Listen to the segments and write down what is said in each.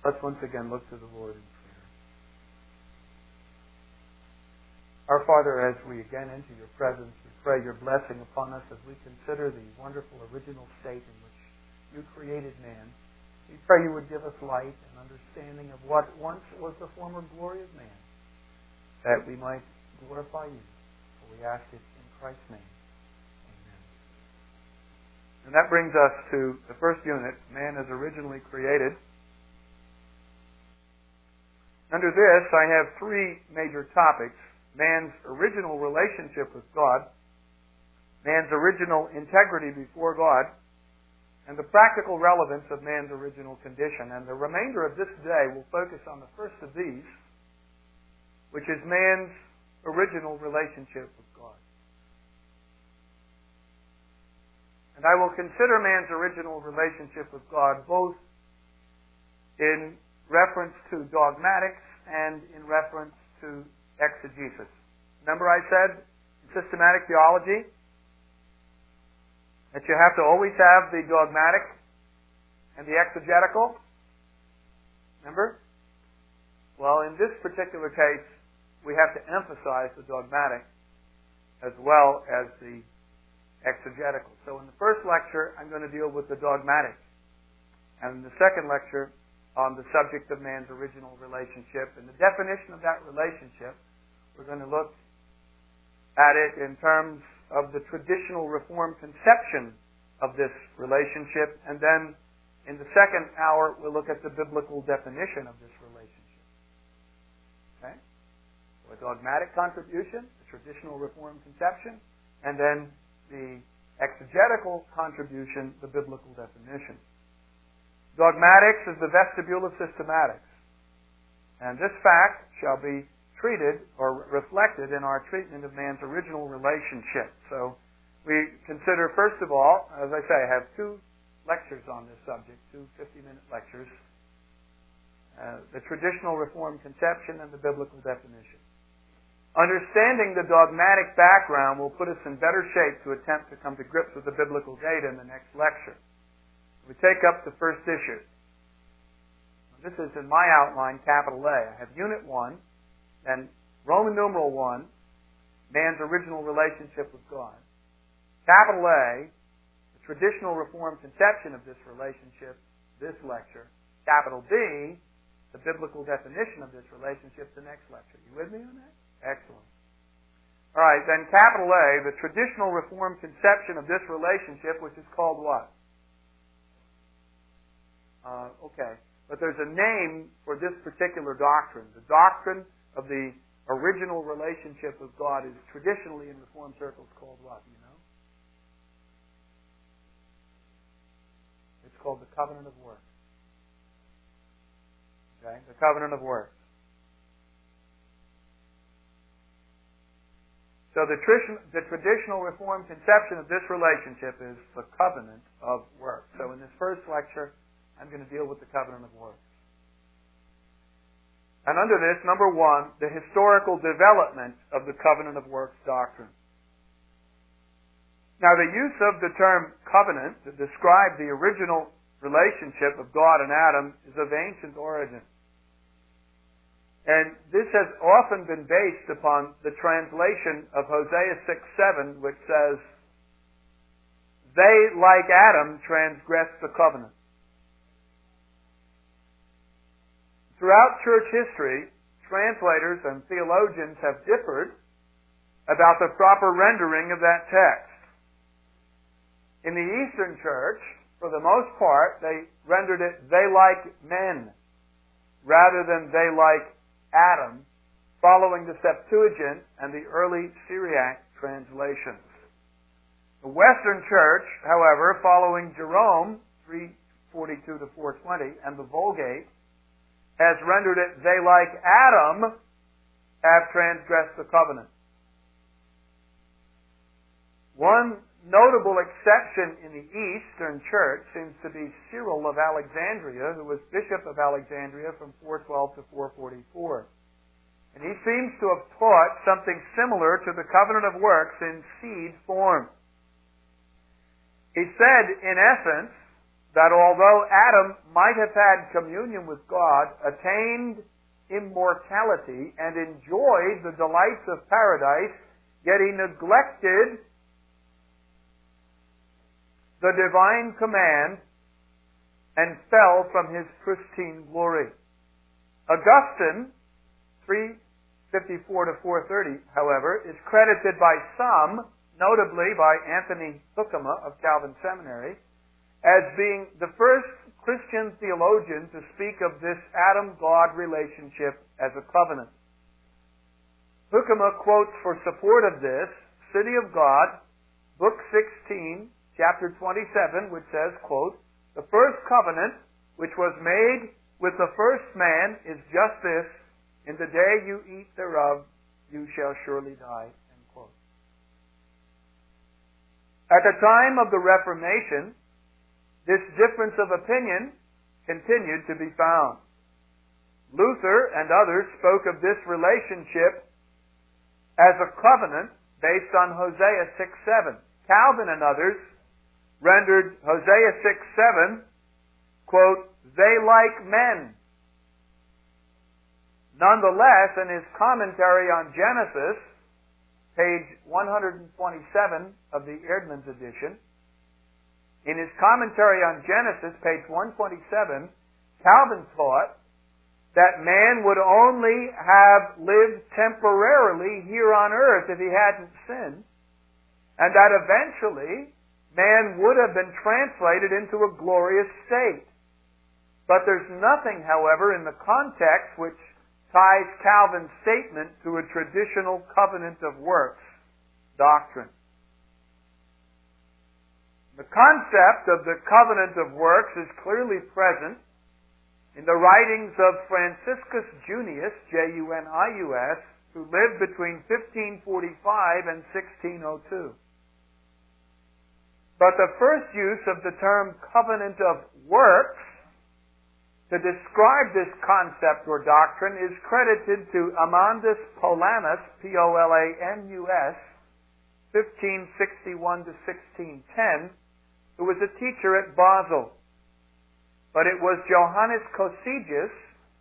Let's once again look to the Lord in prayer. Our Father, as we again enter your presence, we pray your blessing upon us as we consider the wonderful original state in which you created man. We pray you would give us light and understanding of what once was the former glory of man, that we might glorify you. For we ask it in Christ's name. Amen. And that brings us to the first unit, man as originally created. Under this, I have three major topics: man's original relationship with God, man's original integrity before God, and the practical relevance of man's original condition. And the remainder of this day will focus on the first of these, which is man's original relationship with God. And I will consider man's original relationship with God both in reference to dogmatics and in reference to exegesis. Remember I said in systematic theology that you have to always have the dogmatic and the exegetical? Remember? Well, in this particular case, we have to emphasize the dogmatic as well as the exegetical. So in the first lecture, I'm going to deal with the dogmatic. And in the second lecture, on the subject of man's original relationship. And the definition of that relationship, we're going to look at it in terms of the traditional Reformed conception of this relationship. And then in the second hour, we'll look at the biblical definition of this relationship. Okay? So a dogmatic contribution, the traditional Reformed conception, and then the exegetical contribution, the biblical definition. Dogmatics is the vestibule of systematics. And this fact shall be treated or reflected in our treatment of man's original relationship. So we consider, first of all, as I say, I have two lectures on this subject, two 50-minute lectures, the traditional Reformed conception and the biblical definition. Understanding the dogmatic background will put us in better shape to attempt to come to grips with the biblical data in the next lecture. We take up the first issue. This is in my outline, capital A. I have Unit 1, then Roman numeral 1, man's original relationship with God. Capital A, the traditional Reformed conception of this relationship, this lecture. Capital B, the biblical definition of this relationship, the next lecture. You with me on that? Excellent. All right, then capital A, the traditional Reformed conception of this relationship, which is called what? Okay, but there's a name for this particular doctrine. The doctrine of the original relationship with God is traditionally in Reformed circles called what? Do you know? It's called the covenant of works. Okay, the covenant of works. So the traditional Reformed conception of this relationship is the covenant of works. So in this first lecture, I'm going to deal with the covenant of works. And under this, number one, the historical development of the covenant of works doctrine. Now, the use of the term covenant to describe the original relationship of God and Adam is of ancient origin. And this has often been based upon the translation of Hosea 6:7, which says, "They, like Adam, transgressed the covenant." Throughout church history, translators and theologians have differed about the proper rendering of that text. In the Eastern Church, for the most part, they rendered it, "They like men," rather than "they like Adam," following the Septuagint and the early Syriac translations. The Western Church, however, following Jerome, 342 to 420, and the Vulgate, has rendered it, "They like Adam have transgressed the covenant." One notable exception in the Eastern Church seems to be Cyril of Alexandria, who was Bishop of Alexandria from 412 to 444. And he seems to have taught something similar to the covenant of works in seed form. He said, in essence, that although Adam might have had communion with God, attained immortality, and enjoyed the delights of paradise, yet he neglected the divine command and fell from his pristine glory. Augustine, 354 to 430, however, is credited by some, notably by Anthony Hoekema of Calvin Seminary, as being the first Christian theologian to speak of this Adam-God relationship as a covenant. Hoekema quotes for support of this, City of God, Book 16, chapter 27, which says, quote, "The first covenant which was made with the first man is just this, in the day you eat thereof, you shall surely die." End quote. At the time of the Reformation, this difference of opinion continued to be found. Luther and others spoke of this relationship as a covenant based on Hosea 6:7. Calvin and others rendered Hosea 6:7, quote, "They like men." Nonetheless, in his commentary on Genesis, page 127 of the Eerdmans edition, in his commentary on Genesis, page 127, Calvin taught that man would only have lived temporarily here on earth if he hadn't sinned, and that eventually man would have been translated into a glorious state. But there's nothing, however, in the context which ties Calvin's statement to a traditional covenant of works doctrine. The concept of the covenant of works is clearly present in the writings of Franciscus Junius, Junius, who lived between 1545 and 1602. But the first use of the term covenant of works to describe this concept or doctrine is credited to Amandus Polanus, Polanus, 1561 to 1610, who was a teacher at Basel. But it was Johannes Coccegus,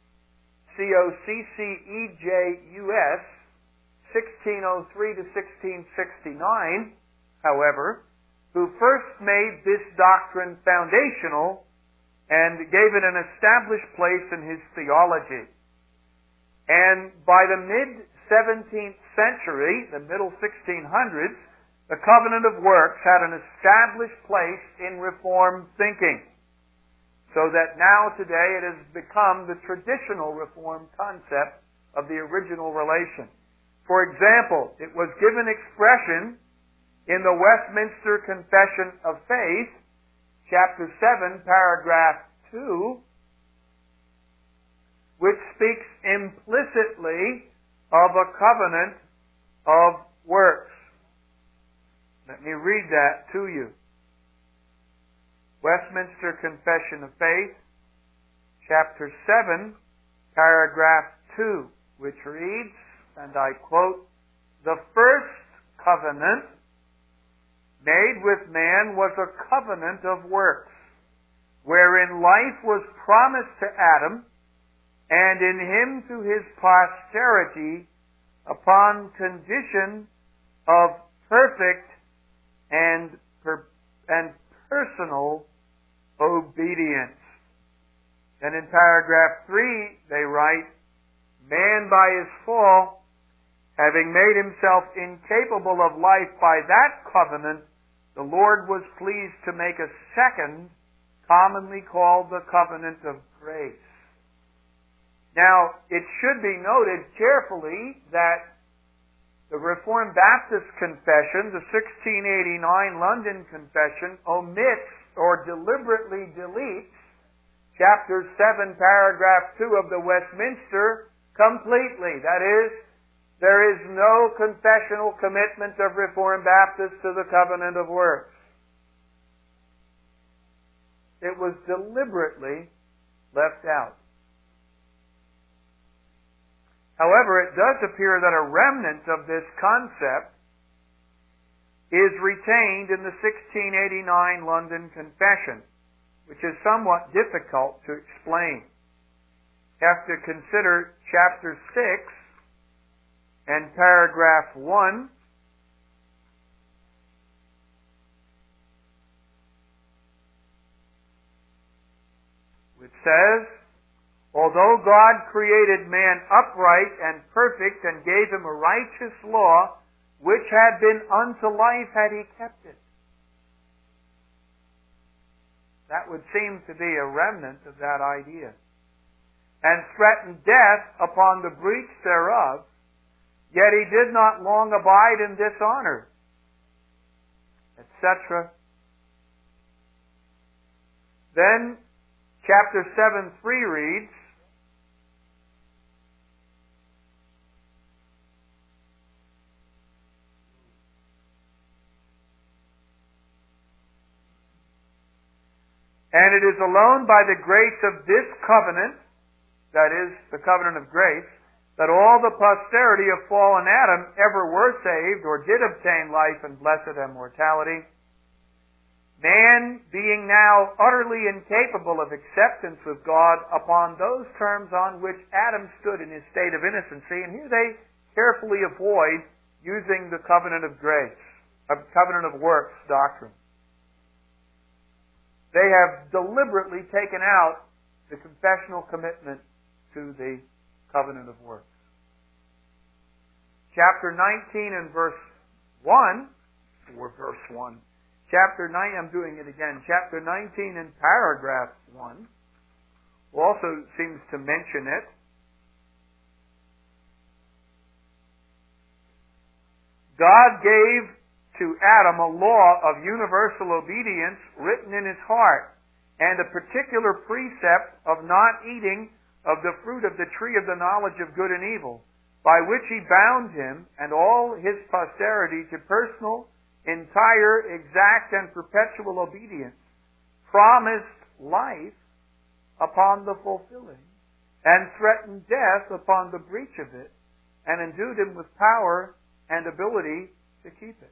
Cocceejus, 1603 to 1669, however, who first made this doctrine foundational and gave it an established place in his theology. And by the mid-17th century, the middle 1600s, the covenant of works had an established place in Reformed thinking, so that now today it has become the traditional Reformed concept of the original relation. For example, it was given expression in the Westminster Confession of Faith, chapter 7, paragraph 2, which speaks implicitly of a covenant of works. Let me read that to you. Westminster Confession of Faith, chapter 7, paragraph 2, which reads, and I quote, "The first covenant made with man was a covenant of works, wherein life was promised to Adam, and in him to his posterity, upon condition of perfect and personal obedience." And in paragraph 3, they write, "Man by his fall, having made himself incapable of life by that covenant, the Lord was pleased to make a second, commonly called the covenant of grace." Now, it should be noted carefully that the Reformed Baptist Confession, the 1689 London Confession, omits or deliberately deletes chapter 7, paragraph 2 of the Westminster completely. That is, there is no confessional commitment of Reformed Baptists to the covenant of works. It was deliberately left out. However, it does appear that a remnant of this concept is retained in the 1689 London Confession. which is somewhat difficult to explain. You have to consider chapter 6 and paragraph 1. Which says, although God created man upright and perfect and gave him a righteous law, which had been unto life had he kept it. That would seem to be a remnant of that idea. And threatened death upon the breach thereof, yet he did not long abide in dishonor, etc. Then, chapter 7:3 reads, and it is alone by the grace of this covenant, that is, the covenant of grace, that all the posterity of fallen Adam ever were saved or did obtain life and blessed immortality. Man being now utterly incapable of acceptance with God upon those terms on which Adam stood in his state of innocency, and here they carefully avoid using the covenant of grace, a covenant of works doctrine. They have deliberately taken out the confessional commitment to the covenant of works. Chapter 19 and verse 1, or verse 1, Chapter 9, I'm doing it again. Chapter 19 in paragraph 1 also seems to mention it. God gave to Adam a law of universal obedience written in his heart, and a particular precept of not eating of the fruit of the tree of the knowledge of good and evil, by which he bound him and all his posterity to personal, entire, exact, and perpetual obedience, promised life upon the fulfilling, and threatened death upon the breach of it, and endued him with power and ability to keep it.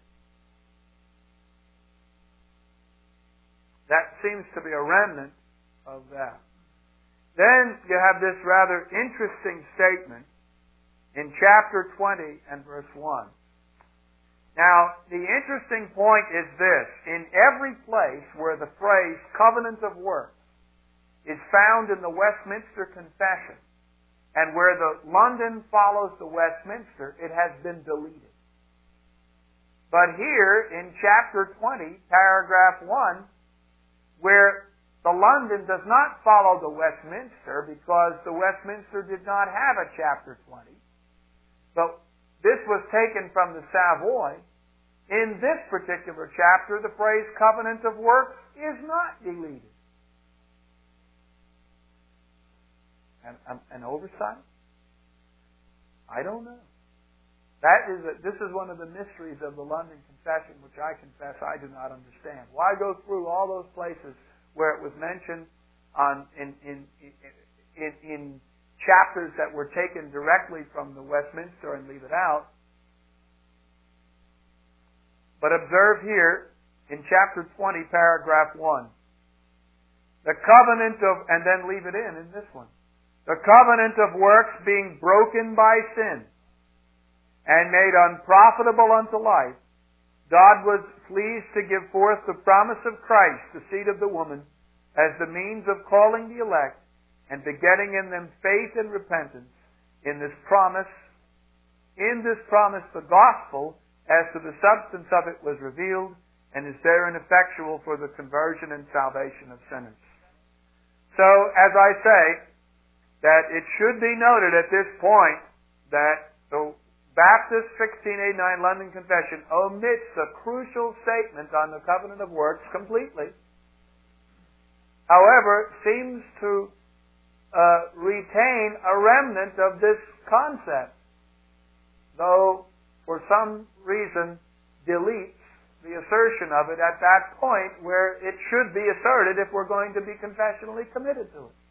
That seems to be a remnant of that. Then you have this rather interesting statement in chapter 20 and verse 1. Now, the interesting point is this. In every place where the phrase covenant of works is found in the Westminster Confession, and where the London follows the Westminster, it has been deleted. But here, in chapter 20, paragraph 1, where the London does not follow the Westminster, because the Westminster did not have a chapter 20, but this was taken from the Savoy. In this particular chapter, the phrase covenant of works is not deleted. An oversight? I don't know. This is one of the mysteries of the London Confession, which I confess I do not understand. Why go through all those places where it was mentioned in chapters that were taken directly from the Westminster and leave it out? But observe here in chapter 20, paragraph 1, the covenant of, and then leave it in this one, the covenant of works being broken by sin and made unprofitable unto life, God was pleased to give forth the promise of Christ, the seed of the woman, as the means of calling the elect and begetting in them faith and repentance. In this promise the gospel as to the substance of it was revealed, and is therein effectual for the conversion and salvation of sinners. So, as I say, that it should be noted at this point that the Baptist 1689 London Confession omits a crucial statement on the covenant of works completely. However, seems to retain a remnant of this concept, though for some reason deletes the assertion of it at that point where it should be asserted if we're going to be confessionally committed to it.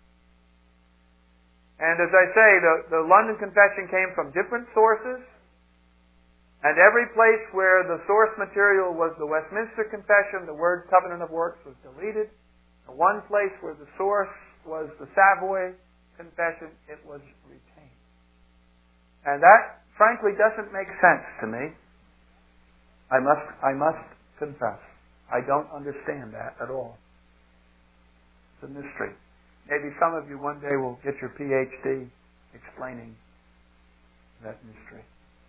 And as I say, the London Confession came from different sources, and every place where the source material was the Westminster Confession, the word covenant of works was deleted. The one place where the source was the Savoy Confession, it was retained. And that, frankly, doesn't make sense to me. I must confess. I don't understand that at all. It's a mystery. Maybe some of you one day will get your PhD explaining that mystery.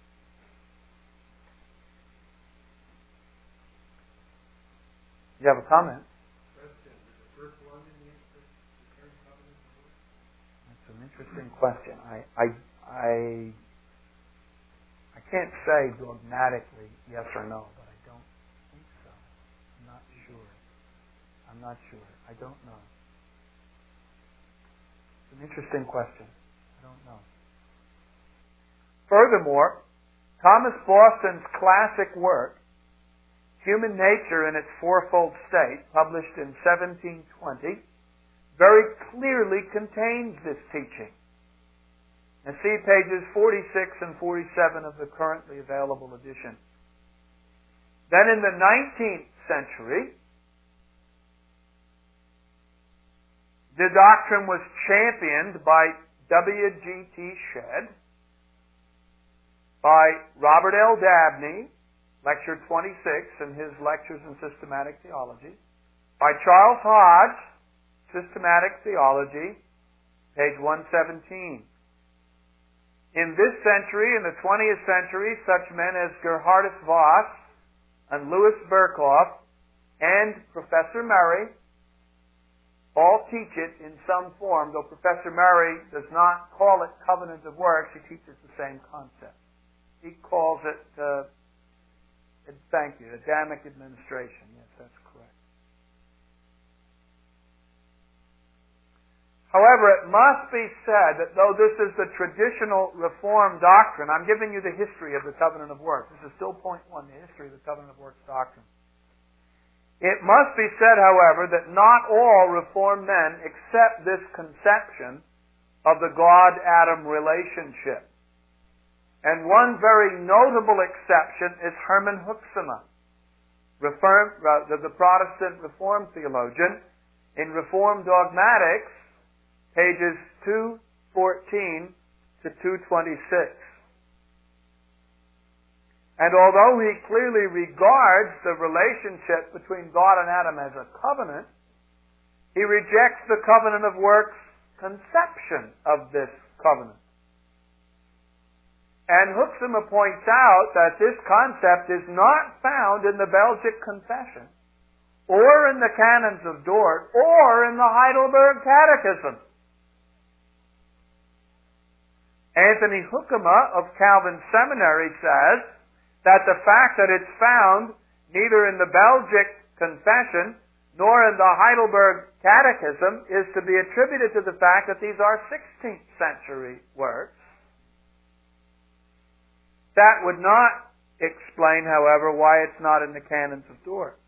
You have a comment? That's an interesting question. I can't say dogmatically yes or no, but I don't think so. I'm not sure. I don't know. It's an interesting question. I don't know. Furthermore, Thomas Boston's classic work, Human Nature in its Fourfold State, published in 1720, very clearly contains this teaching. And see pages 46 and 47 of the currently available edition. Then in the 19th century, the doctrine was championed by W.G.T. Shedd, by Robert L. Dabney, Lecture 26 in his Lectures in Systematic Theology, by Charles Hodge, Systematic Theology, page 117. In this century, in the 20th century, such men as Gerhardus Voss and Louis Berkhoff and Professor Murray all teach it in some form, though Professor Murray does not call it covenant of works, he teaches the same concept. He calls it, thank you, Adamic administration. Yes, that's correct. However, it must be said that though this is the traditional Reformed doctrine, I'm giving you the history of the covenant of works. This is still point one, the history of the covenant of works doctrine. It must be said, however, that not all Reformed men accept this conception of the God-Adam relationship. And one very notable exception is Herman Hoeksema, the Protestant Reformed theologian. In Reformed Dogmatics, pages 214 to 226. And although he clearly regards the relationship between God and Adam as a covenant, he rejects the covenant of works conception of this covenant. And Hoeksema points out that this concept is not found in the Belgic Confession, or in the Canons of Dort, or in the Heidelberg Catechism. Anthony Hoeksema of Calvin Seminary says that the fact that it's found neither in the Belgic Confession nor in the Heidelberg Catechism is to be attributed to the fact that these are 16th century works. That would not explain, however, why it's not in the Canons of Dort.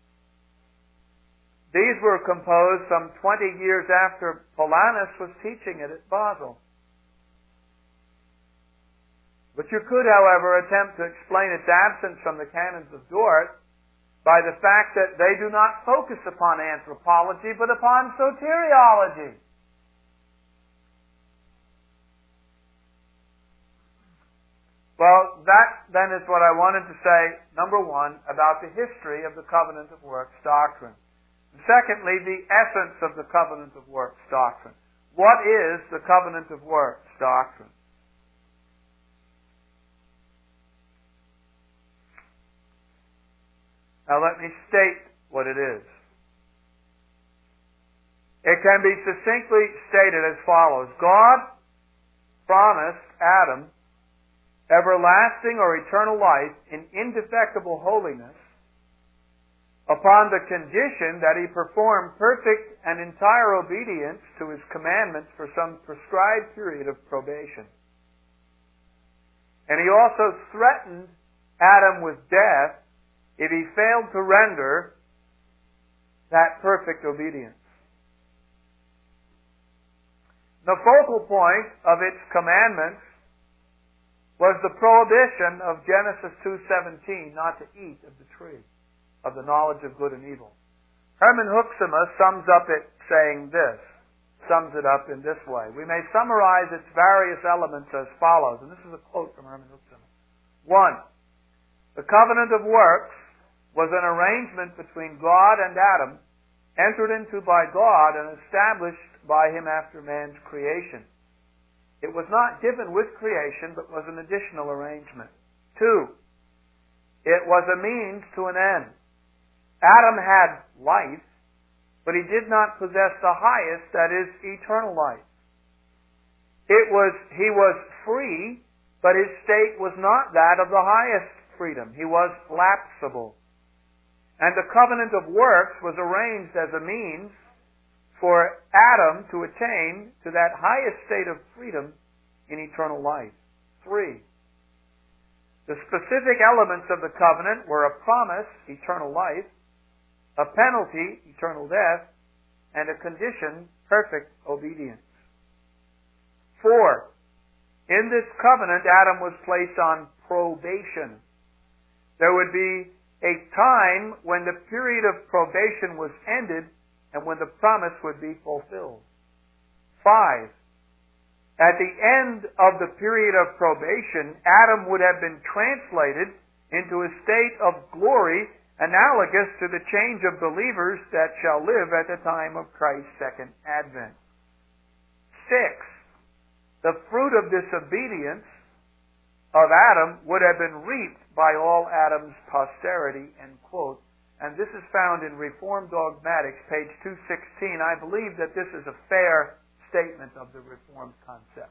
These were composed some 20 years after Paulinus was teaching it at Basel. But you could, however, attempt to explain its absence from the Canons of Dort by the fact that they do not focus upon anthropology, but upon soteriology. Well, that then is what I wanted to say, number one, about the history of the covenant of works doctrine. And secondly, the essence of the covenant of works doctrine. What is the covenant of works doctrine? Now let me state what it is. It can be succinctly stated as follows. God promised Adam everlasting or eternal life in indefectible holiness upon the condition that he perform perfect and entire obedience to his commandments for some prescribed period of probation. And he also threatened Adam with death if he failed to render that perfect obedience. The focal point of its commandments was the prohibition of Genesis 2:17 not to eat of the tree of the knowledge of good and evil. Herman Hoeksema sums it up in this way. We may summarize its various elements as follows, and this is a quote from Herman Hoeksema. 1. The covenant of works was an arrangement between God and Adam, entered into by God and established by him after man's creation. It was not given with creation, but was an additional arrangement. 2. It was a means to an end. Adam had life, but he did not possess the highest, that is, eternal life. He was free, but his state was not that of the highest freedom. He was lapsable. And the covenant of works was arranged as a means for Adam to attain to that highest state of freedom in eternal life. 3. The specific elements of the covenant were a promise, eternal life, a penalty, eternal death, and a condition, perfect obedience. 4. In this covenant, Adam was placed on probation. There would be a time when the period of probation was ended and when the promise would be fulfilled. 5. At the end of the period of probation, Adam would have been translated into a state of glory analogous to the change of believers that shall live at the time of Christ's second advent. 6. The fruit of disobedience of Adam would have been reaped by all Adam's posterity, end quote. And this is found in Reformed Dogmatics, page 216. I believe that this is a fair statement of the Reformed concept.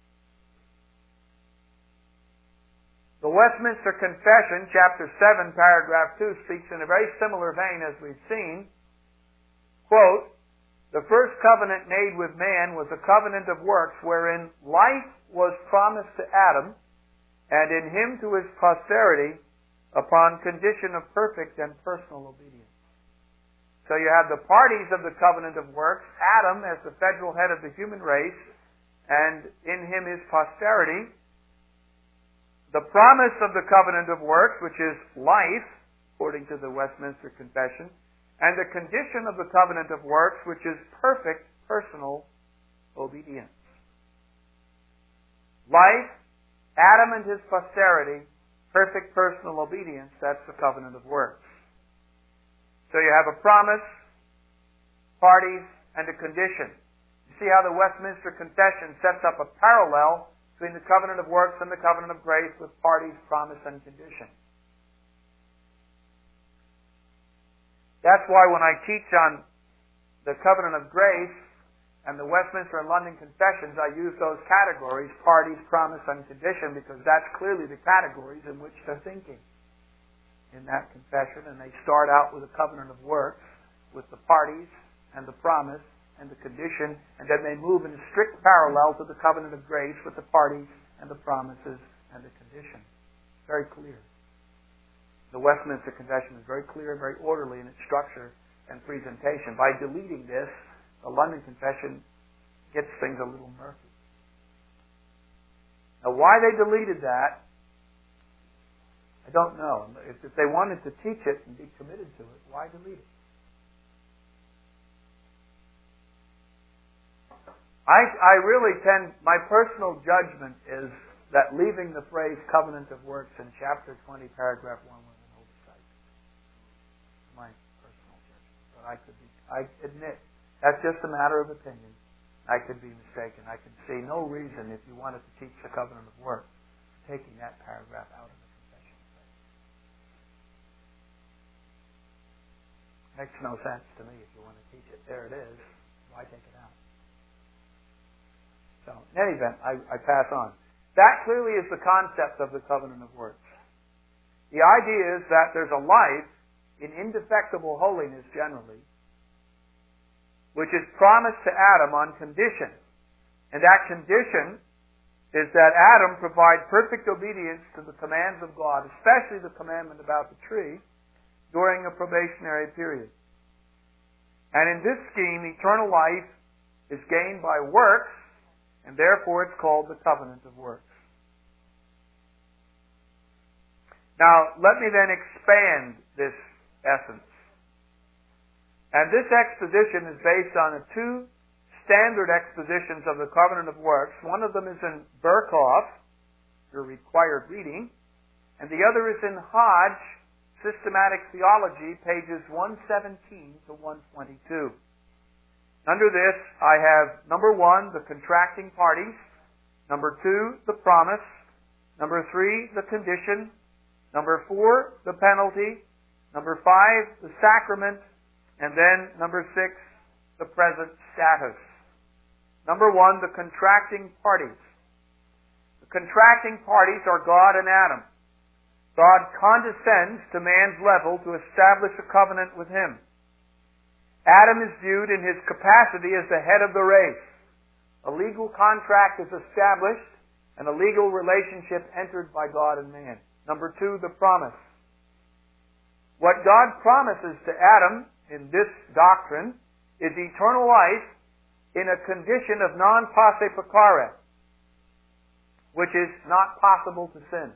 The Westminster Confession, chapter 7, paragraph 2, speaks in a very similar vein as we've seen. Quote, the first covenant made with man was a covenant of works wherein life was promised to Adam and in him to his posterity upon condition of perfect and personal obedience. So you have the parties of the covenant of works, Adam as the federal head of the human race, and in him his posterity. The promise of the covenant of works, which is life, according to the Westminster Confession, and the condition of the covenant of works, which is perfect personal obedience. Life, Adam and his posterity, perfect personal obedience, that's the covenant of works. So you have a promise, parties, and a condition. You see how the Westminster Confession sets up a parallel between the covenant of works and the covenant of grace with parties, promise, and condition. That's why when I teach on the covenant of grace and the Westminster and London Confessions, I use those categories, parties, promise, and condition, because that's clearly the categories in which they're thinking in that confession. And they start out with a covenant of works, with the parties and the promise and the condition, and then they move in a strict parallel to the covenant of grace with the parties and the promises and the condition. Very clear. The Westminster Confession is very clear, very orderly in its structure and presentation. By deleting this, the London Confession gets things a little murky. Now, why they deleted that, I don't know. If they wanted to teach it and be committed to it, why delete it? I really tend, my personal judgment is that leaving the phrase covenant of works in chapter 20, paragraph 1 was an oversight. My personal judgment. But I admit, that's just a matter of opinion. I could be mistaken. I can see no reason, if you wanted to teach the covenant of works, taking that paragraph out of the confession. Makes no sense to me if you want to teach it. There it is. Why take it out? So, in any event, I pass on. That clearly is the concept of the covenant of works. The idea is that there's a life in indefectible holiness generally, which is promised to Adam on condition. And that condition is that Adam provide perfect obedience to the commands of God, especially the commandment about the tree, during a probationary period. And in this scheme, eternal life is gained by works, and therefore it's called the covenant of works. Now, let me then expand this essence. And this exposition is based on the two standard expositions of the covenant of works. One of them is in Berkhoff, your required reading, and the other is in Hodge, Systematic Theology, pages 117 to 122. Under this, I have number 1, the contracting parties, number 2, the promise, number 3, the condition, number 4, the penalty, number 5, the sacrament, and then number 6, the present status. Number 1, the contracting parties. The contracting parties are God and Adam. God condescends to man's level to establish a covenant with him. Adam is viewed in his capacity as the head of the race. A legal contract is established and a legal relationship entered by God and man. Number 2, the promise. What God promises to Adam in this doctrine is eternal life in a condition of non posse peccare, which is not possible to sin.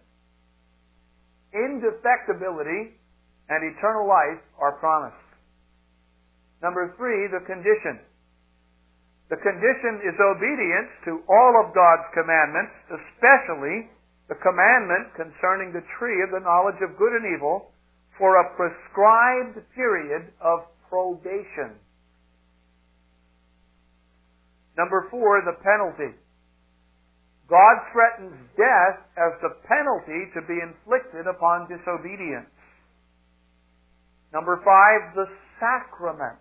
Indefectibility and eternal life are promised. Number 3, the condition. The condition is obedience to all of God's commandments, especially the commandment concerning the tree of the knowledge of good and evil, for a prescribed period of probation. Number 4, the penalty. God threatens death as the penalty to be inflicted upon disobedience. Number 5, the sacrament.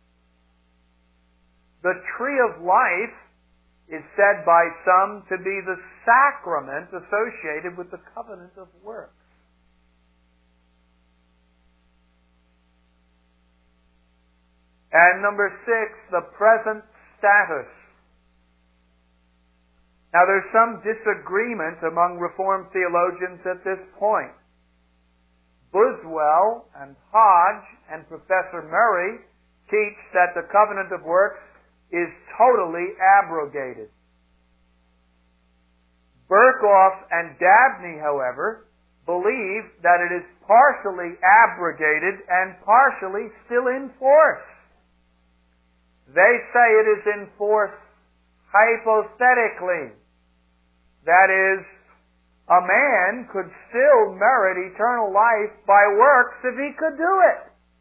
The tree of life is said by some to be the sacrament associated with the covenant of works. And number 6, the present status. Now there's some disagreement among Reformed theologians at this point. Buswell and Hodge and Professor Murray teach that the covenant of works is totally abrogated. Berkhoff and Dabney, however, believe that it is partially abrogated and partially still in force. They say it is in force hypothetically. That is, a man could still merit eternal life by works if he could do it.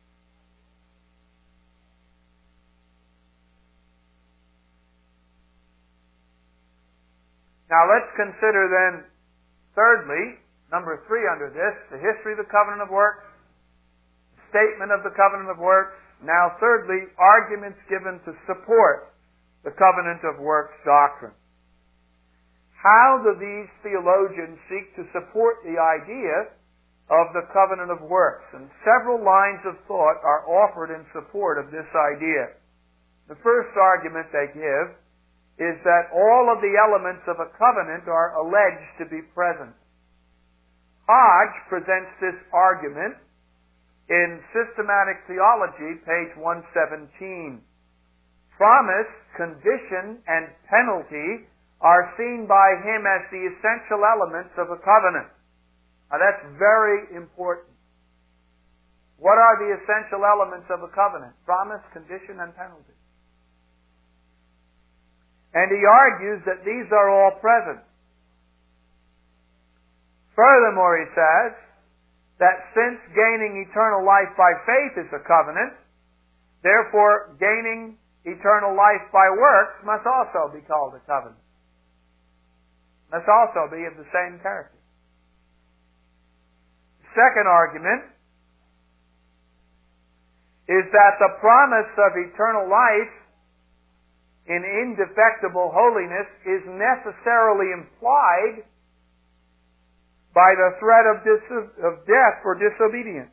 Now let's consider then, thirdly, number 3 under this, the history of the covenant of works, statement of the covenant of works. Now thirdly, arguments given to support the covenant of works doctrine. How do these theologians seek to support the idea of the covenant of works? And several lines of thought are offered in support of this idea. The first argument they give is that all of the elements of a covenant are alleged to be present. Hodge presents this argument in Systematic Theology, page 117. Promise, condition, and penalty are seen by him as the essential elements of a covenant. Now that's very important. What are the essential elements of a covenant? Promise, condition, and penalty. And he argues that these are all present. Furthermore, he says that since gaining eternal life by faith is a covenant, therefore gaining eternal life by works must also be called a covenant. Must also be of the same character. Second argument is that the promise of eternal life in indefectible holiness is necessarily implied by the threat of death for disobedience.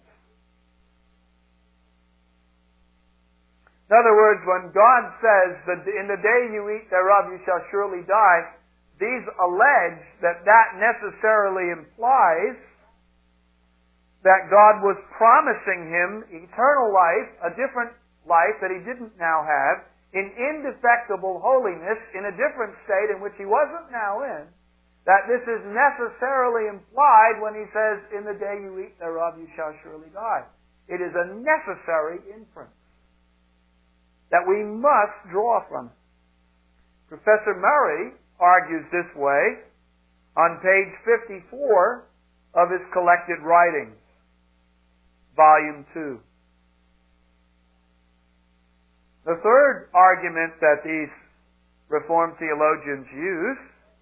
In other words, when God says that in the day you eat thereof you shall surely die, these allege that necessarily implies that God was promising him eternal life, a different life that he didn't now have, in indefectible holiness, in a different state in which he wasn't now in, that this is necessarily implied when he says, in the day you eat thereof you shall surely die. It is a necessary inference. that we must draw from it. Professor Murray argues this way on page 54 of his collected writings, volume 2. The third argument that these Reformed theologians use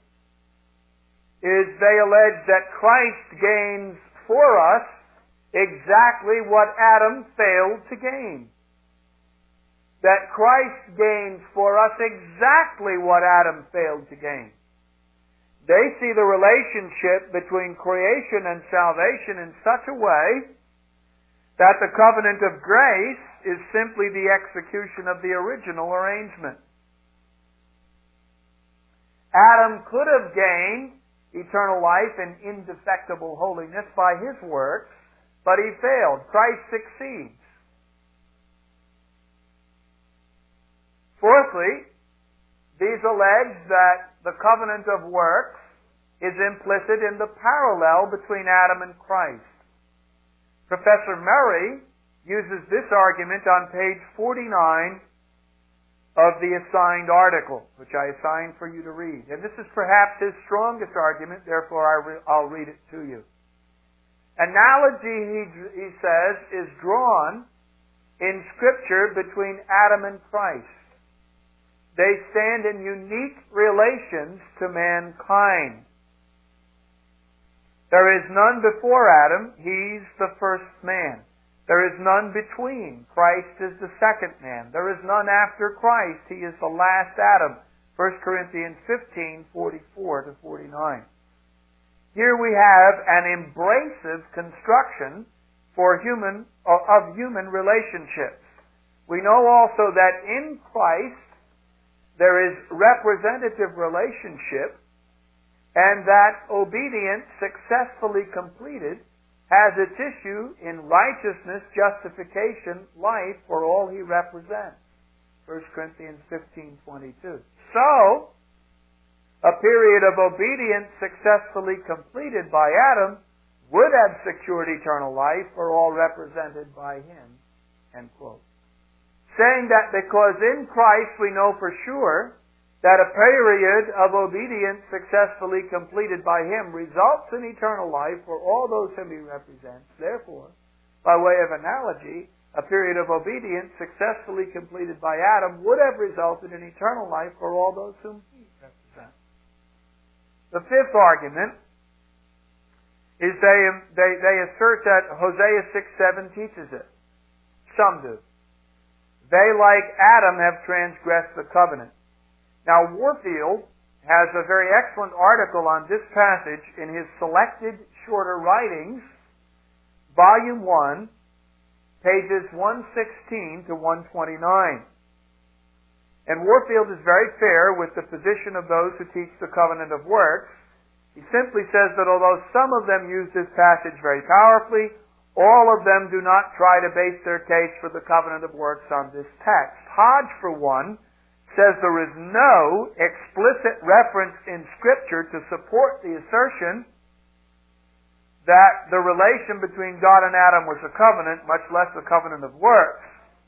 is they allege that Christ gains for us exactly what Adam failed to gain. That Christ gains for us exactly what Adam failed to gain. They see the relationship between creation and salvation in such a way that the covenant of grace is simply the execution of the original arrangement. Adam could have gained eternal life and indefectible holiness by his works, but he failed. Christ succeeds. Fourthly, these allege that the covenant of works is implicit in the parallel between Adam and Christ. Professor Murray uses this argument on page 49 of the assigned article, which I assigned for you to read. And this is perhaps his strongest argument, therefore I'll read it to you. Analogy, he says, is drawn in Scripture between Adam and Christ. They stand in unique relations to mankind. There is none before Adam, he's the first man. There is none between. Christ is the second man. There is none after Christ. He is the last Adam. 1 Corinthians 15, 44 to 49. Here we have an embracive construction of human relationships. We know also that in Christ there is representative relationship, and that obedience successfully completed has its issue in righteousness, justification, life for all he represents. 1 Corinthians 15:22. So, a period of obedience successfully completed by Adam would have secured eternal life for all represented by him. End quote. Saying that because in Christ we know for sure that a period of obedience successfully completed by him results in eternal life for all those whom he represents. Therefore, by way of analogy, a period of obedience successfully completed by Adam would have resulted in eternal life for all those whom he represents. The fifth argument is they assert that Hosea 6:7 teaches it. Some do. They, like Adam, have transgressed the covenant. Now, Warfield has a very excellent article on this passage in his Selected Shorter Writings, Volume 1, pages 116 to 129. And Warfield is very fair with the position of those who teach the covenant of works. He simply says that although some of them use this passage very powerfully, all of them do not try to base their case for the covenant of works on this text. Hodge, for one, says there is no explicit reference in Scripture to support the assertion that the relation between God and Adam was a covenant, much less a covenant of works.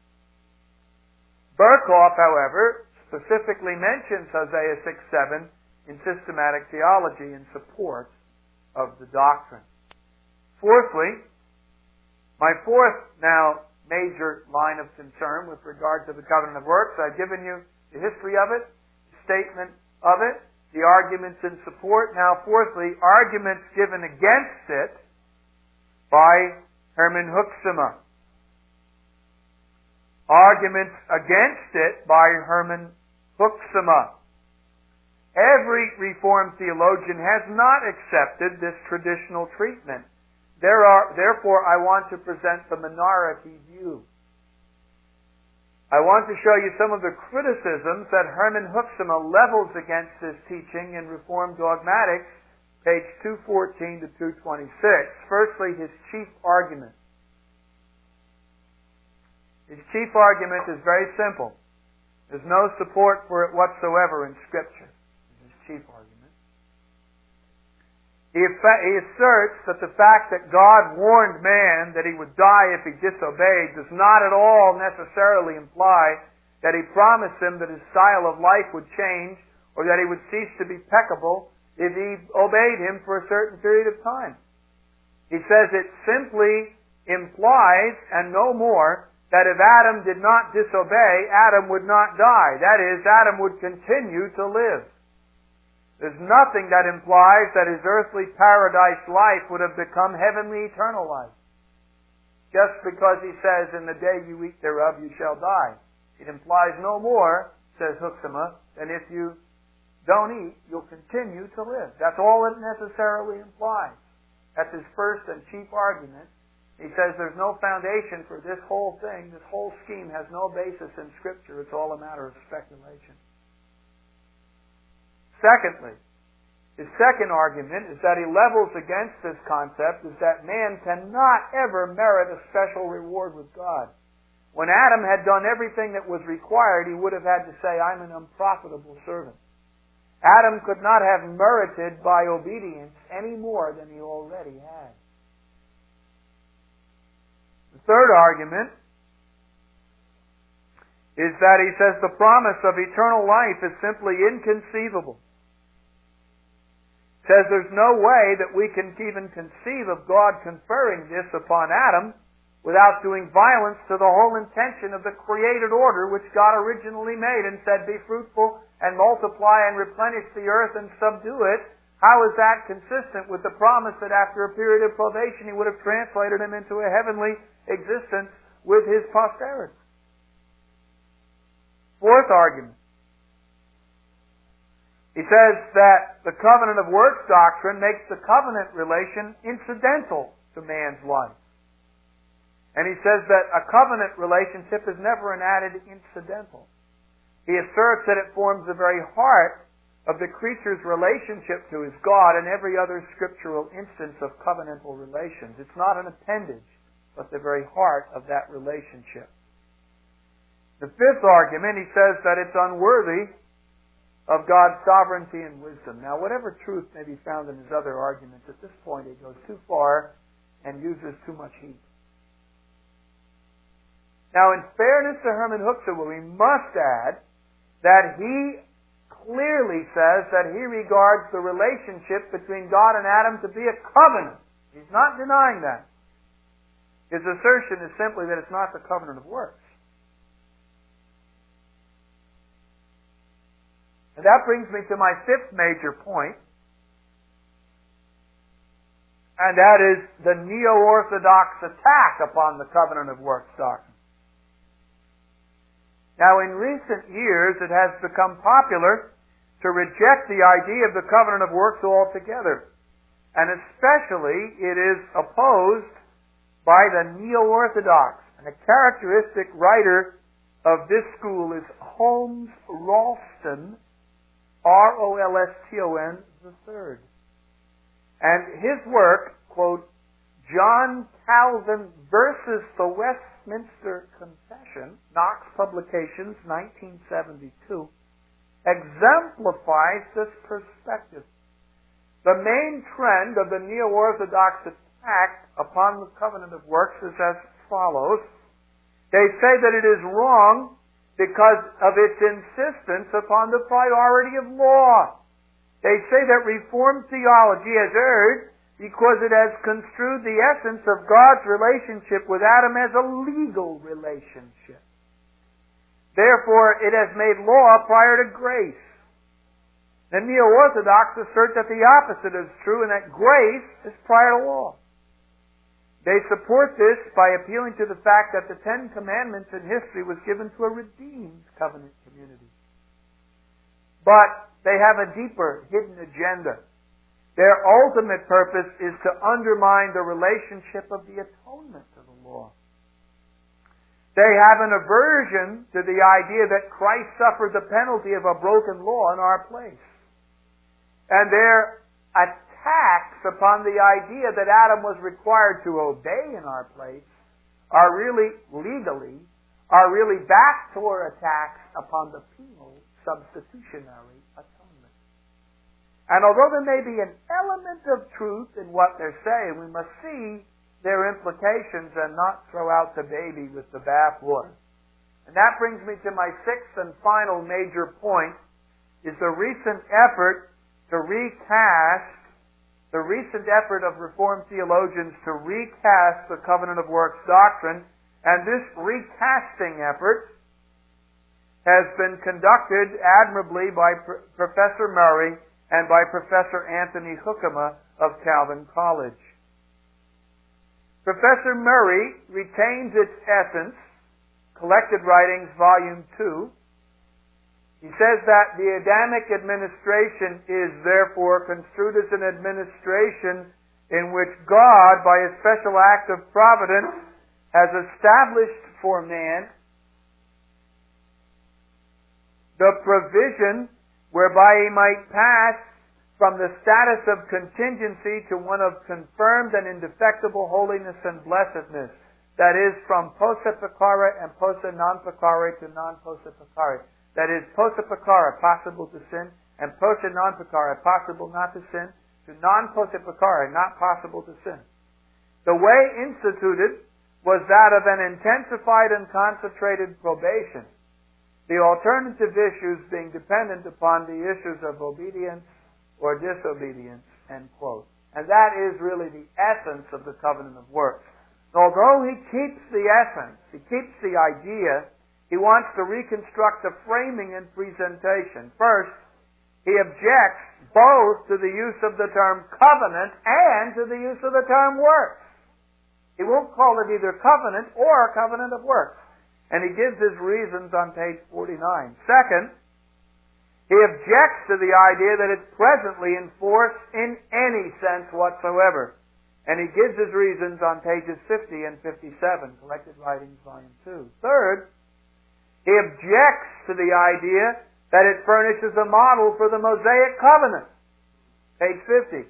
Berkhoff, however, specifically mentions Hosea 6:7 in systematic theology in support of the doctrine. Fourthly, my fourth now major line of concern with regard to the covenant of works, I've given you the history of it, the statement of it, the arguments in support. Now, fourthly, arguments given against it by Herman Hoeksema. Arguments against it by Herman Hoeksema. Every Reformed theologian has not accepted this traditional treatment. Therefore, I want to present the minority view. I want to show you some of the criticisms that Herman Hoeksema levels against this teaching in Reformed Dogmatics, page 214 to 226. Firstly, his chief argument. His chief argument is very simple. There's no support for it whatsoever in Scripture. This is his chief argument. He asserts that the fact that God warned man that he would die if he disobeyed does not at all necessarily imply that He promised him that his style of life would change, or that he would cease to be peccable if he obeyed Him for a certain period of time. He says it simply implies, and no more, that if Adam did not disobey, Adam would not die. That is, Adam would continue to live. There's nothing that implies that his earthly paradise life would have become heavenly eternal life. Just because He says, in the day you eat thereof you shall die. It implies no more, says Hoeksema, than if you don't eat, you'll continue to live. That's all it necessarily implies. That's his first and chief argument. He says there's no foundation for this whole thing. This whole scheme has no basis in Scripture. It's all a matter of speculation. Secondly, his second argument is that he levels against this concept is that man cannot ever merit a special reward with God. When Adam had done everything that was required, he would have had to say, I'm an unprofitable servant. Adam could not have merited by obedience any more than he already had. The third argument is that he says the promise of eternal life is simply inconceivable. He says there's no way that we can even conceive of God conferring this upon Adam without doing violence to the whole intention of the created order which God originally made and said, be fruitful and multiply and replenish the earth and subdue it. How is that consistent with the promise that after a period of probation He would have translated him into a heavenly existence with his posterity? Fourth argument. He says that the covenant of works doctrine makes the covenant relation incidental to man's life. And he says that a covenant relationship is never an added incidental. He asserts that it forms the very heart of the creature's relationship to his God and every other scriptural instance of covenantal relations. It's not an appendage, but the very heart of that relationship. The fifth argument, he says that it's unworthy of God's sovereignty and wisdom. Now, whatever truth may be found in his other arguments, at this point he goes too far and uses too much heat. Now, in fairness to Herman Hoeksema, we must add that he clearly says that he regards the relationship between God and Adam to be a covenant. He's not denying that. His assertion is simply that it's not the covenant of works. And that brings me to my fifth major point, and that is the neo-orthodox attack upon the covenant of works doctrine. Now, in recent years, it has become popular to reject the idea of the covenant of works altogether. And especially, it is opposed by the neo-orthodox. And a characteristic writer of this school is Holmes Rolston, Rolston III. And his work, quote, John Calvin versus the Westminster Confession, Knox Publications, 1972, exemplifies this perspective. The main trend of the neo-orthodox attack upon the covenant of works is as follows. They say that it is wrong because of its insistence upon the priority of law. They say that Reformed theology has erred because it has construed the essence of God's relationship with Adam as a legal relationship. Therefore, it has made law prior to grace. The neo-orthodox assert that the opposite is true and that grace is prior to law. They support this by appealing to the fact that the Ten Commandments in history was given to a redeemed covenant community. But they have a deeper, hidden agenda. Their ultimate purpose is to undermine the relationship of the atonement to the law. They have an aversion to the idea that Christ suffered the penalty of a broken law in our place. And their attacks upon the idea that Adam was required to obey in our place are really backdoor attacks upon the penal substitutionary atonement. And although there may be an element of truth in what they're saying, we must see their implications and not throw out the baby with the bathwater. And that brings me to my sixth and final major point, is the recent effort of Reformed theologians to recast the covenant of works doctrine. And this recasting effort has been conducted admirably by Professor Murray and by Professor Anthony Hoekema of Calvin College. Professor Murray retains its essence, Collected Writings, Volume 2. He says that the Adamic administration is therefore construed as an administration in which God, by a special act of providence, has established for man the provision whereby he might pass from the status of contingency to one of confirmed and indefectible holiness and blessedness. That is, from posa peccare and posa non peccare to non posa peccare. That is, posa peccare, possible to sin, and posa non peccare, possible not to sin, to non posa peccare, not possible to sin. The way instituted was that of an intensified and concentrated probation, the alternative issues being dependent upon the issues of obedience or disobedience, end quote. And that is really the essence of the covenant of works. Although he keeps the essence, he keeps the idea, he wants to reconstruct the framing and presentation. First, he objects both to the use of the term covenant and to the use of the term works. He won't call it either covenant or covenant of works. And he gives his reasons on page 49. Second, he objects to the idea that it's presently in force in any sense whatsoever. And he gives his reasons on pages 50 and 57, Collected Writings, Volume 2. Third, he objects to the idea that it furnishes a model for the Mosaic covenant, page 50.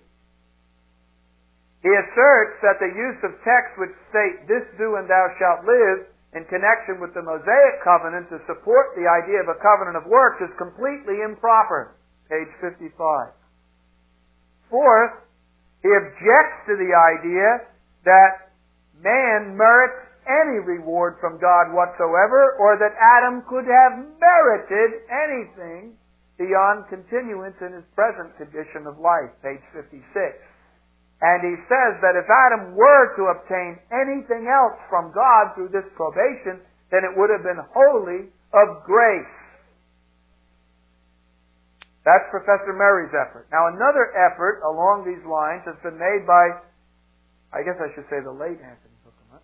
He asserts that the use of texts which state, "This do and thou shalt live," in connection with the Mosaic covenant to support the idea of a covenant of works is completely improper, page 55. Fourth, he objects to the idea that man merits any reward from God whatsoever, or that Adam could have merited anything beyond continuance in his present condition of life, page 56. And he says that if Adam were to obtain anything else from God through this probation, then it would have been wholly of grace. That's Professor Murray's effort. Now another effort along these lines has been made by, I guess I should say the late Anthony Hoekema,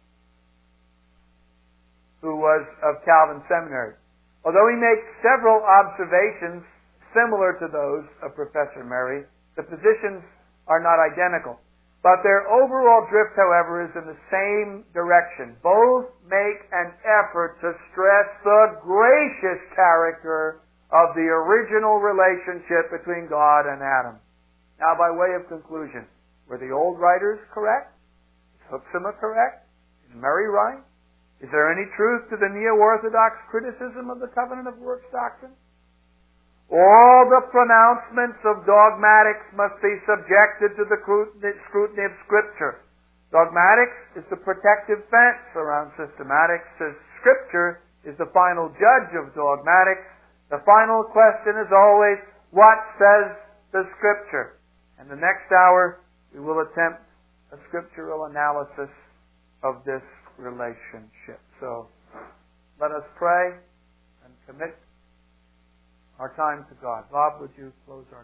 who was of Calvin Seminary. Although he makes several observations similar to those of Professor Murray, the positions are not identical. But their overall drift, however, is in the same direction. Both make an effort to stress the gracious character of the original relationship between God and Adam. Now, by way of conclusion, were the old writers correct? Is Hoekema correct? Is Murray right? Is there any truth to the neo-orthodox criticism of the covenant of works doctrine? All the pronouncements of dogmatics must be subjected to the scrutiny of Scripture. Dogmatics is the protective fence around systematics. Scripture is the final judge of dogmatics. The final question is always, what says the Scripture? And the next hour, we will attempt a scriptural analysis of this relationship. So, let us pray and commit our time to God. Bob, would you close our